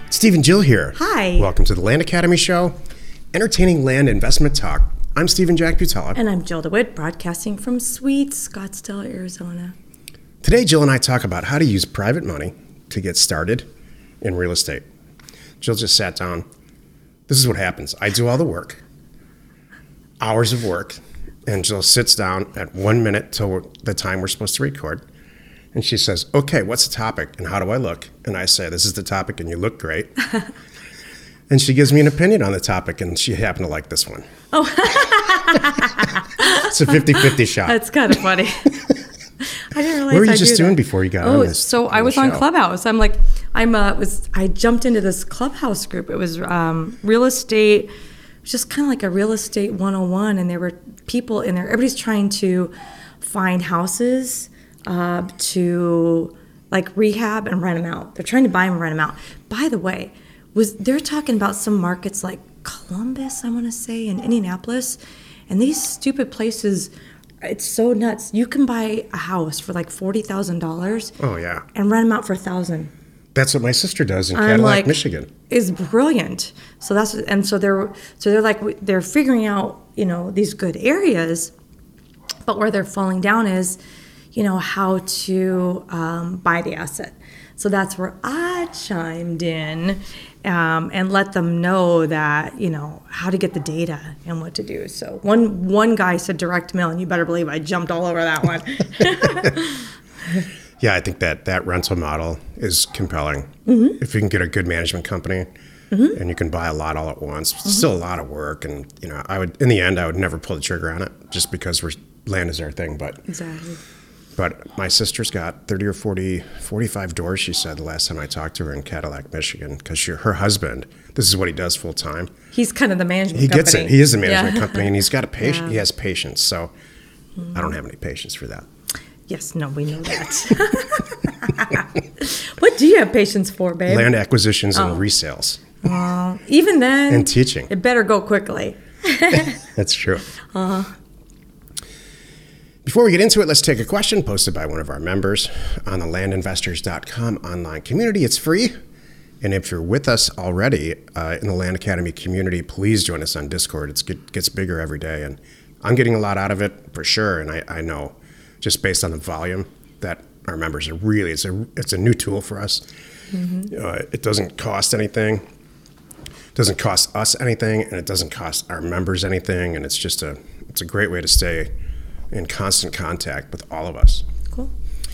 Steve and Jill here. Hi. Welcome to the Land Academy Show, entertaining land investment talk. I'm Steve and Jack Butala. And I'm Jill DeWitt, broadcasting from sweet Scottsdale, Arizona. Today, Jill and I talk about how to use private money to get started in real estate. Jill just sat down. This is what happens. I do all the work, hours of work, and Jill sits down at 1 minute till the time we're supposed to record. And she says, okay, what's the topic and how do I look? And I say, this is the topic and you look great. And she gives me an opinion on the topic and she happened to like this one. Oh. It's a 50-50 shot. That's kind of funny. I didn't realize what were you just doing before you got on this? So I was on Clubhouse. I jumped into this Clubhouse group. It was real estate. It was just kind of like a real estate 101. And there were people in there. Everybody's trying to find houses to like rehab and rent them out. They're trying to buy them and rent them out. By the way, they're talking about some markets like Columbus, I want to say, and Indianapolis, and these stupid places. It's so nuts. You can buy a house for like $40,000. Oh yeah, and rent them out for $1,000. That's what my sister does in Cadillac, Michigan. Is brilliant. So they're figuring out these good areas, but where they're falling down is how to buy the asset. So that's where I chimed in and let them know that, how to get the data and what to do. So one guy said direct mail, and you better believe I jumped all over that one. Yeah, I think that rental model is compelling. Mm-hmm. If you can get a good management company mm-hmm. and you can buy a lot all at once, it's mm-hmm. still a lot of work. And, I would never pull the trigger on it just because land is our thing. But exactly. But my sister's got 30 or 40, 45 doors, she said, the last time I talked to her in Cadillac, Michigan, because her husband, this is what he does full time. He's kind of the management company. He gets it. He is the management yeah. company, and he's got a patient. Yeah. He has patience, so I don't have any patience for that. Yes, no, we know that. What do you have patience for, babe? Land acquisitions and resales. Even then. And teaching. It better go quickly. That's true. Uh-huh. Before we get into it, let's take a question posted by one of our members on the landinvestors.com online community. It's free. And if you're with us already in the Land Academy community, please join us on Discord. It gets bigger every day. And I'm getting a lot out of it for sure. And I know just based on the volume that our members are really, it's a new tool for us. Mm-hmm. It doesn't cost anything. It doesn't cost us anything. And it doesn't cost our members anything. And it's just it's a great way to stay in constant contact with all of us. Cool.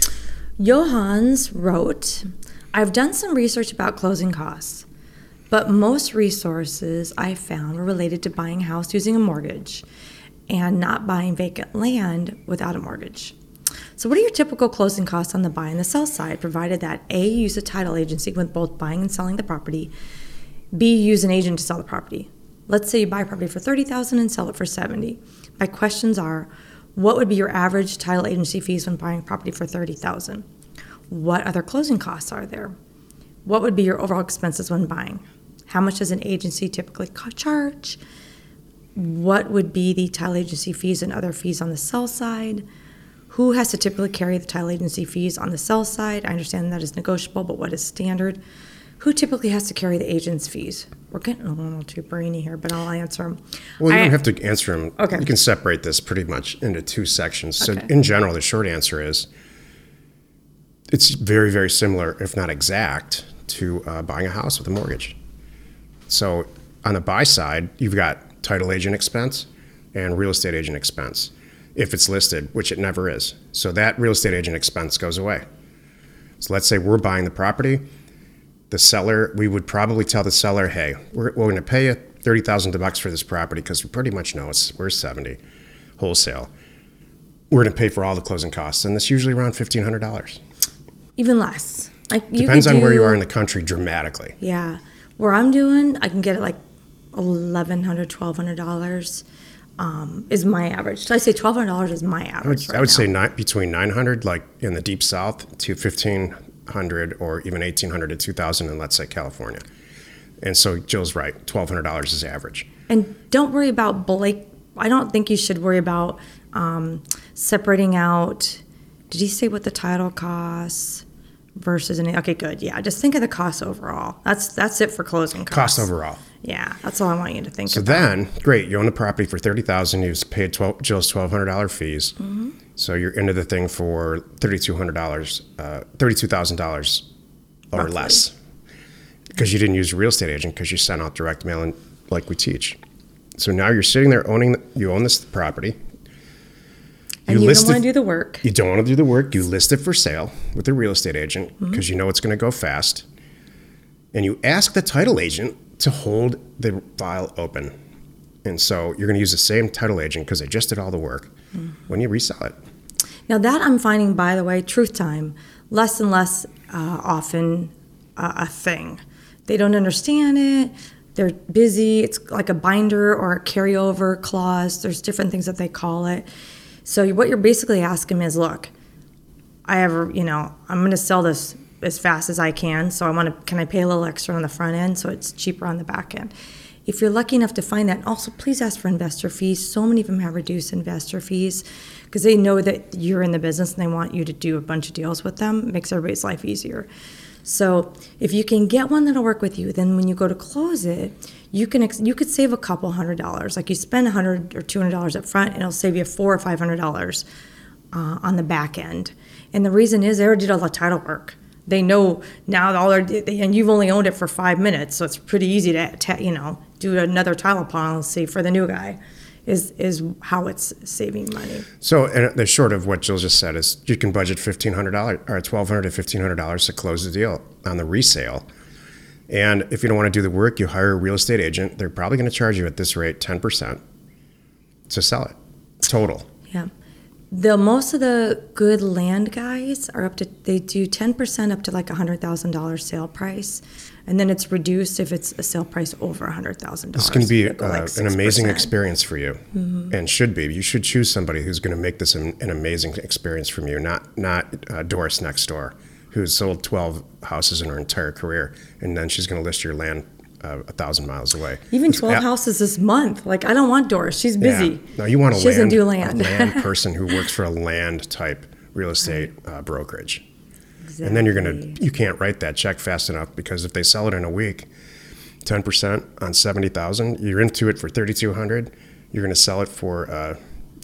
Johans wrote, I've done some research about closing costs, but most resources I found were related to buying a house using a mortgage and not buying vacant land without a mortgage. So what are your typical closing costs on the buy and the sell side, provided that A, you use a title agency with both buying and selling the property, B, you use an agent to sell the property. Let's say you buy a property for $30,000 and sell it for $70,000. My questions are, what would be your average title agency fees when buying property for $30,000? What other closing costs are there? What would be your overall expenses when buying? How much does an agency typically charge? What would be the title agency fees and other fees on the sell side? Who has to typically carry the title agency fees on the sell side? I understand that is negotiable, but what is standard? Who typically has to carry the agent's fees? We're getting a little too brainy here, but I'll answer them. Well, you don't have to answer them. Okay. You can separate this pretty much into two sections. So okay. In general, the short answer is it's very, very similar, if not exact, to buying a house with a mortgage. So on the buy side, you've got title agent expense and real estate agent expense, if it's listed, which it never is. So that real estate agent expense goes away. So let's say we're buying the property. The seller, we would probably tell the seller, hey, we're going to pay you $30,000 for this property because we pretty much know we're $70,000 wholesale. We're going to pay for all the closing costs, and it's usually around $1,500. Even less. Depends on where you are in the country dramatically. Yeah. Where I'm doing, I can get it like $1,100, $1,200 is my average. So I say $1,200 is my average. I would say between $900, like in the deep south, to $1,500 or even $1,800 to $2,000 in, let's say, California. And so Jill's right, $1,200 is average. And don't worry about I don't think you should worry about separating out. Did he say what the title costs versus okay, good. Yeah, just think of the cost overall. That's it for closing costs. Cost overall. Yeah, that's all I want you to think So about. then, great, you own the property for $30,000. You've paid Jill's $1,200 fees. So you're into the thing for $3,200, $32,000 or Roughly. less, because you didn't use a real estate agent because you sent out direct mail and like we teach. So now you're sitting there you own this property. And you don't want to do the work. You don't want to do the work. You list it for sale with a real estate agent because you know it's going to go fast. And you ask the title agent to hold the file open. And so you're going to use the same title agent because they just did all the work when you resell it. Now that I'm finding, by the way, truth time, less and less often a thing. They don't understand it. They're busy. It's like a binder or a carryover clause. There's different things that they call it. So what you're basically asking is, look, I'm going to sell this as fast as I can. So can I pay a little extra on the front end so it's cheaper on the back end? If you're lucky enough to find that, also please ask for investor fees. So many of them have reduced investor fees because they know that you're in the business and they want you to do a bunch of deals with them. It makes everybody's life easier. So if you can get one that'll work with you, then when you go to close it, you could save a couple $100. Like you spend $100 or $200 up front, and it'll save you $400 or $500 on the back end. And the reason is they already did all the title work. They know now and you've only owned it for 5 minutes, so it's pretty easy to do another title policy for the new guy. Is how it's saving money. So, and the short of what Jill just said is you can budget $1,500 or $1,200 to $1,500 to close the deal on the resale. And if you don't want to do the work, you hire a real estate agent. They're probably going to charge you at this rate 10% to sell it total. Yeah. Most of the good land guys they do 10% up to like $100,000 sale price. And then it's reduced if it's a sale price over $100,000. This can be like an amazing experience for you, and should be. You should choose somebody who's going to make this an amazing experience from you, not Doris next door, who's sold 12 houses in her entire career, and then she's going to list your land 1,000 miles away. Even 12 houses this month. Like, I don't want Doris. She's busy. Yeah. No, you want she doesn't do land. a land person who works for a land type real estate brokerage. Exactly. And then you can't write that check fast enough, because if they sell it in a week, 10% on 70,000, you're into it for 3,200. You're going to sell it for,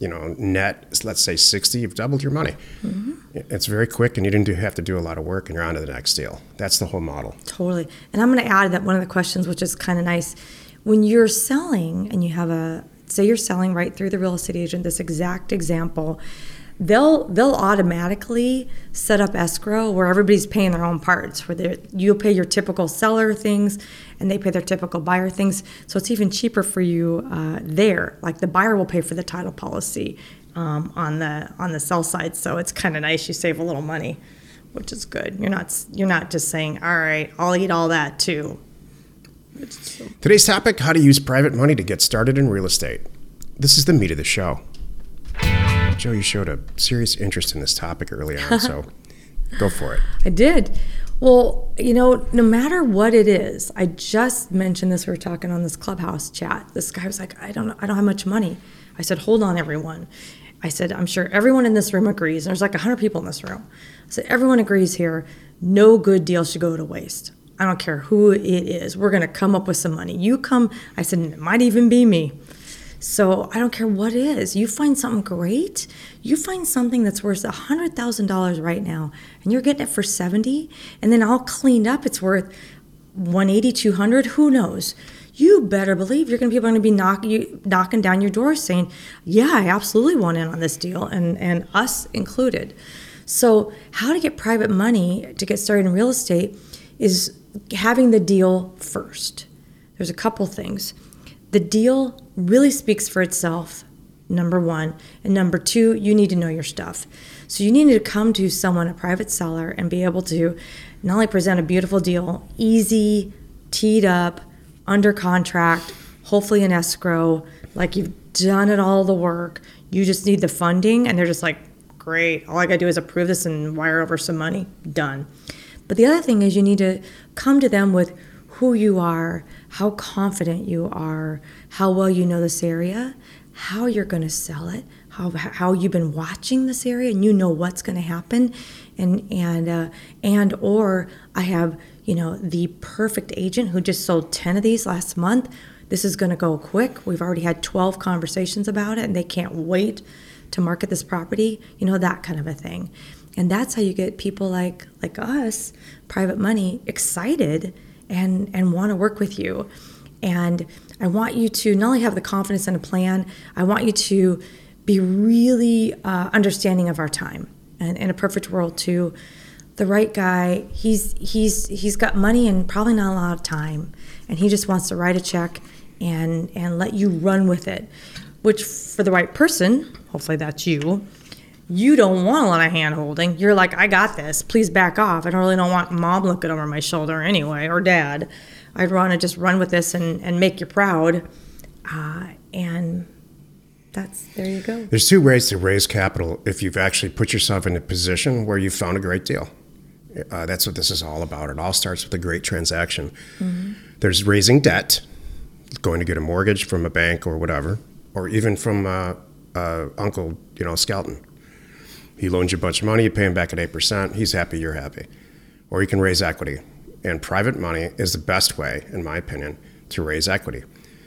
net, let's say 60. You've doubled your money. It's very quick, and you didn't have to do a lot of work, and you're on to the next deal. That's the whole model. Totally. And I'm going to add that one of the questions, which is kind of nice, when you're selling and you have say you're selling right through the real estate agent, this exact example, they'll automatically set up escrow where everybody's paying their own parts, where you'll pay your typical seller things and they pay their typical buyer things. So it's even cheaper for you there. Like the buyer will pay for the title policy on the sell side. So it's kind of nice. You save a little money, which is good. You're not just saying, all right, I'll eat all that too. Today's topic: how to use private money to get started in real estate. This is the meat of the show. Joe, you showed a serious interest in this topic early on, so go for it. I did. Well, no matter what it is, I just mentioned this, we were talking on this Clubhouse chat. This guy was like, I don't have much money. I said, hold on, everyone. I said, I'm sure everyone in this room agrees. There's like 100 people in this room. I said, everyone agrees here, no good deal should go to waste. I don't care who it is. We're going to come up with some money. You come, I said, it might even be me. So I don't care what it is. You find something great. You find something that's worth $100,000 right now, and you're getting it for 70, and then all cleaned up, it's worth 180, 200. Who knows? You better believe people are going to be knocking down your door saying, yeah, I absolutely want in on this deal, and us included. So how to get private money to get started in real estate is having the deal first. There's a couple things. The deal really speaks for itself, number one. And number two, you need to know your stuff. So you need to come to someone, a private seller, and be able to not only present a beautiful deal, easy, teed up, under contract, hopefully in escrow, like you've done it all the work. You just need the funding, and they're just like, great, all I got to do is approve this and wire over some money, done. But the other thing is you need to come to them with who you are, how confident you are, how well you know this area, how you're going to sell it, how you've been watching this area and you know what's going to happen, and or I have, the perfect agent who just sold 10 of these last month. This is going to go quick. We've already had 12 conversations about it, and they can't wait to market this property, that kind of a thing. And that's how you get people like us, private money, excited and want to work with you. And I want you to not only have the confidence in a plan, I want you to be really understanding of our time. And in a perfect world, too, the right guy, he's got money and probably not a lot of time, and he just wants to write a check and let you run with it. Which, for the right person, hopefully that's you, you don't want a lot of hand-holding. You're like, I got this. Please back off. I don't want mom looking over my shoulder anyway, or dad. I'd want to just run with this and make you proud. And there you go. There's two ways to raise capital if you've actually put yourself in a position where you've found a great deal. That's what this is all about. It all starts with a great transaction. Mm-hmm. There's raising debt, going to get a mortgage from a bank or whatever, or even from Uncle, Skelton. He loans you a bunch of money, you pay him back at 8%, he's happy, you're happy. Or you can raise equity. And private money is the best way, in my opinion, to raise equity.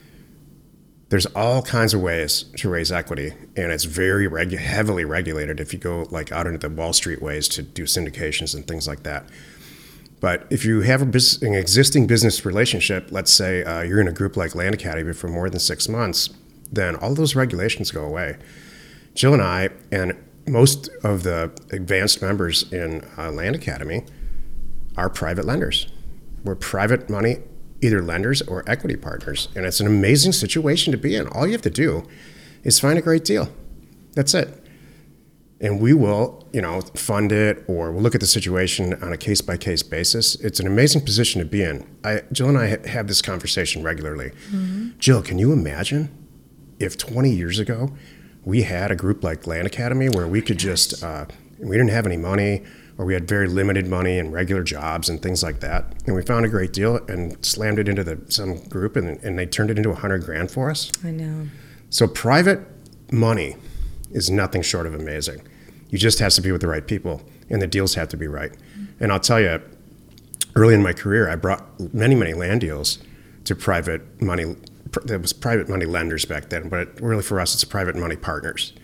There's all kinds of ways to raise equity, and it's very heavily regulated if you go out into the Wall Street ways to do syndications and things like that. But if you have an existing business relationship, let's say you're in a group like Land Academy for more than 6 months, then all those regulations go away. Jill and I, and most of the advanced members in Land Academy, are private lenders. We're private money, either lenders or equity partners. And it's an amazing situation to be in. All you have to do is find a great deal. That's it. And we will, fund it, or we'll look at the situation on a case-by-case basis. It's an amazing position to be in. Jill and I have this conversation regularly. Mm-hmm. Jill, can you imagine if 20 years ago we had a group like Land Academy where we could just, we didn't have any money, or we had very limited money and regular jobs and things like that, and we found a great deal and slammed it into some group, and they turned it into $100,000 for us. I know. So private money is nothing short of amazing. You just have to be with the right people, and the deals have to be right. And I'll tell you, early in my career, I brought many, many land deals to private money. There was private money lenders back then, but really for us, it's private money partners.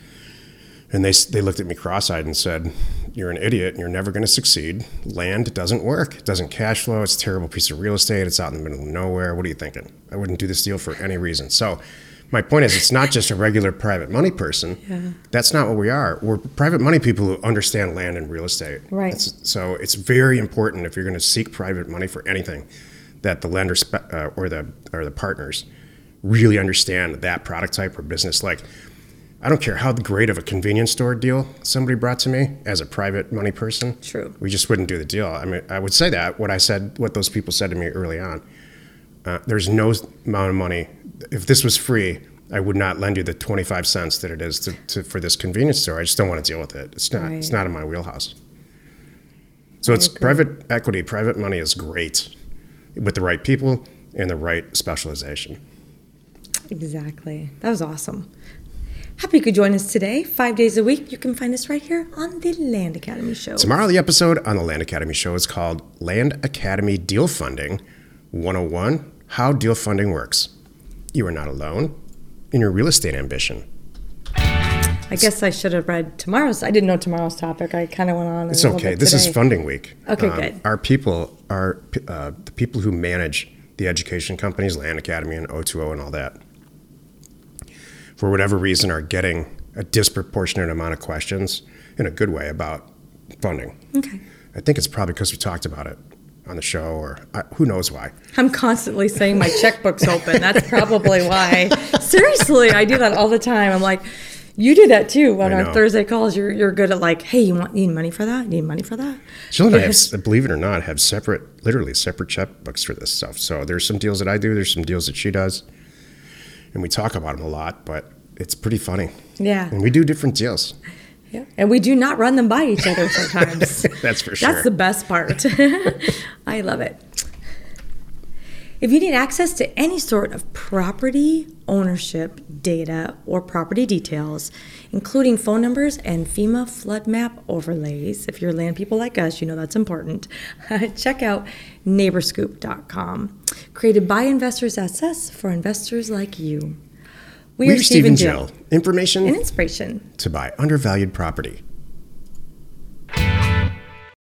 And they looked at me cross-eyed and said, you're an idiot and you're never going to succeed. Land doesn't work. It doesn't cash flow. It's a terrible piece of real estate. It's out in the middle of nowhere. What are you thinking? I wouldn't do this deal for any reason. So my point is, it's not just a regular private money person. Yeah. That's not what we are. We're private money people who understand land and real estate. Right. So it's very important, if you're going to seek private money for anything, that the lender or the partners really understand that product type or business. I don't care how great of a convenience store deal somebody brought to me as a private money person. True. We just wouldn't do the deal. I mean, I would say that what those people said to me early on. There's no amount of money. If this was free, I would not lend you the 25 cents that it is for this convenience store. I just don't want to deal with it. It's not. Right. It's not in my wheelhouse. So it's private equity. Private money is great with the right people and the right specialization. Exactly. That was awesome. Happy you could join us today, 5 days a week. You can find us right here on the Land Academy Show. Tomorrow, the episode on the Land Academy Show is called Land Academy Deal Funding 101, How Deal Funding Works. You are not alone in your real estate ambition. I guess I should have read tomorrow's. I didn't know tomorrow's topic. I kind of went on. It's okay. This is funding week. Okay, good. Our people are the people who manage the education companies, Land Academy and O2O and all that. For whatever reason, are getting a disproportionate amount of questions in a good way about funding. Okay. I think it's probably because we talked about it on the show, or who knows why. I'm constantly saying my checkbook's open. That's probably why. Seriously, I do that all the time. I'm like, you do that too on our Thursday calls. You're good at hey, you need money for that? Need money for that? Jill and I, believe it or not, have literally separate checkbooks for this stuff. So there's some deals that I do, there's some deals that she does. And we talk about them a lot, but it's pretty funny. Yeah. And we do different deals. Yeah. And we do not run them by each other sometimes. That's for sure. That's the best part. I love it. If you need access to any sort of property ownership data or property details, including phone numbers and FEMA flood map overlays, if you're land people like us, you know that's important, check out neighborscoop.com. Created by Investors SS for investors like you. We're Steve and Jill. Information and inspiration to buy undervalued property.